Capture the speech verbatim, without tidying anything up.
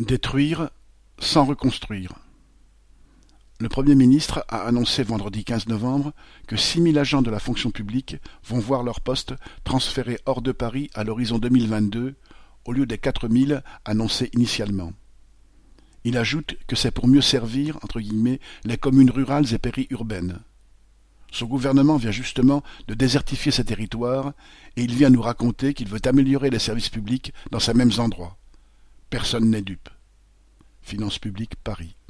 Détruire sans reconstruire. Le Premier ministre a annoncé vendredi quinze novembre que six mille agents de la fonction publique vont voir leur poste transférés hors de Paris à l'horizon deux mille vingt-deux, au lieu des quatre mille annoncés initialement. Il ajoute que c'est pour mieux servir, entre guillemets, les communes rurales et périurbaines. Son gouvernement vient justement de désertifier ces territoires et il vient nous raconter qu'il veut améliorer les services publics dans ces mêmes endroits. Personne n'est dupe. Finances publiques, Paris.